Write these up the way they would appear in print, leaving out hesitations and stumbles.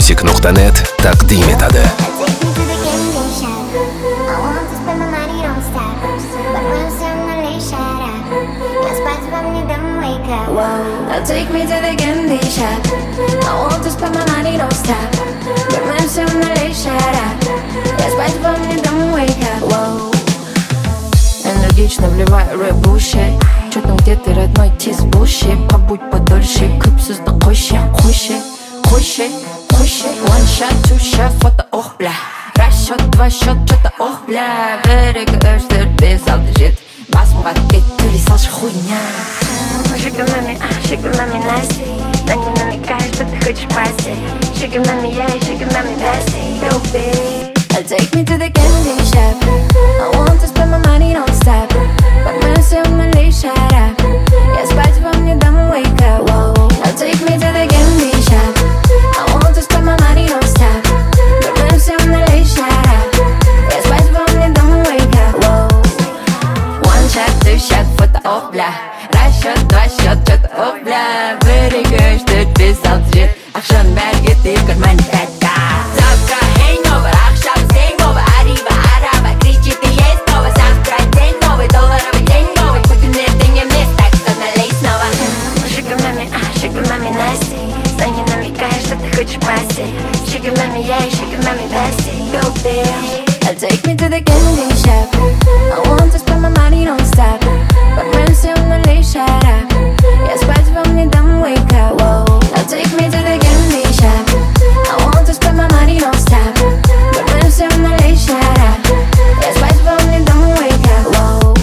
farmusic.net taqdim etadi. Now take me to the candy shop. I want to spend my money, don't stop. But man, so I'm not late, shut up. Я спать во мне, don't wake up. Wow. Энергично вливаю рэп-буши. Чё там, где ты, родной, тиз-буши? Побудь подольше, күпсізді қойшы. One shot, two shot, фото, ох, бля. Раз счет, два счет, чё-то, ох, бля. Bir, iki, üç, dört, beş, altı, jet. Басымға кетті, салшы хуйня. Sugar mommy, nasty. Then you know me, guys, but the good spicy. Sugar mommy, yeah, sugar mommy, nasty. Go big. Take me to the candy shop. I want to spend my money, don't stop. But man, say I'm not late, shut up. Yeah, spice from you, don't wake up. Whoa. Now take me to the candy shop. I want to spend my money, don't stop. But man, say I'm not late, shut up. Yeah, spice from you, don't wake up. Whoa. One shot, two shot, foto, oh, blah. Раз счет, два счет, что-то, о, бля. Bir, iki, üç, dört, beş, altı, jet. Akşam belge değil, karmani katka. Завтра hangover, akşam hangover. Arriba, araba, кричит и есть снова. Завтра день новый, долларовый день новый. Путин не мест, так что налей снова. Sugar mommy, nasty. Знаю, намекаешь, что ты хочешь пасти. Sugar mommy, yeah, sugar mommy, nasty. Go big. Take me to the candy shop. I want to spend my money, don't stop. But man, say I'm not late, shut up. Yeah, spice from me, don't wake up. Whoa. Now take me to the candy shop. I want to spend my money, don't stop. But man, say I'm not late, shut up. Yeah, spice from me, don't wake up. Whoa.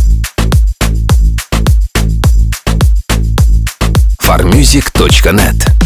farmusic.net